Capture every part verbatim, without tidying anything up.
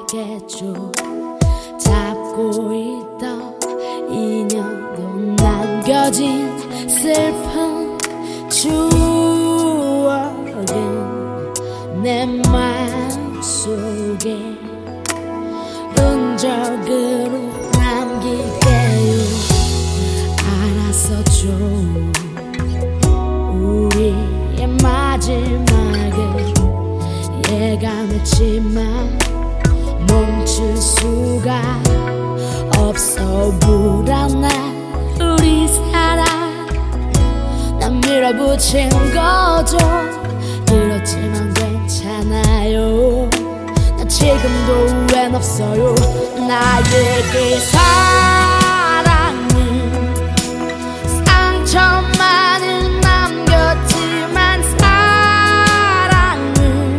알겠죠. 잡고 있던 인연도 남겨진 슬픈 추억은 내 마음속에 흔적으로 남길게요. 알았어 좀 우리의 마지막을 예감했지만 멈출 수가 없어. 불안한 우리 사랑 난 밀어붙인 거죠. 그렇지만 괜찮아요. 나 지금도 후회는 없어요. 나의 그 사랑은 상처만을 남겼지만 사랑은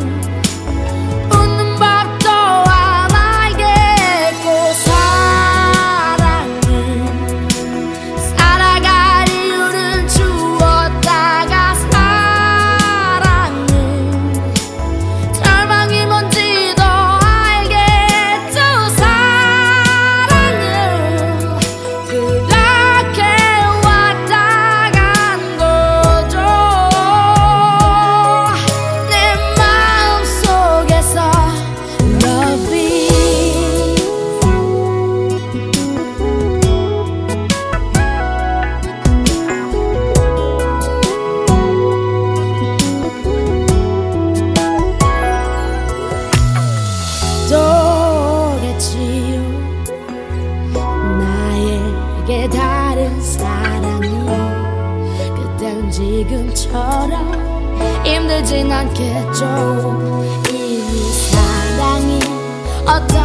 웃는 법도 안 알겠고 사랑은 살아갈 이유는 주었다가 사랑은 절망이 뭔지도 알겠죠. 사랑은 그렇게 왔다 간 거죠. 내 마음속에서 loving 또겠지요. 나에게 다른 사랑이 그땐 지금처럼 힘들진 않겠죠. 이미 사랑이 어떤